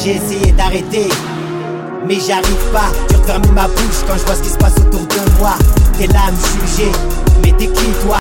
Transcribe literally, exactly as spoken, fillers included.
j'ai essayé d'arrêter, mais j'arrive pas. Dur de fermer ma bouche quand je vois ce qui se passe autour de moi. T'es là à me juger, mais t'es qui toi?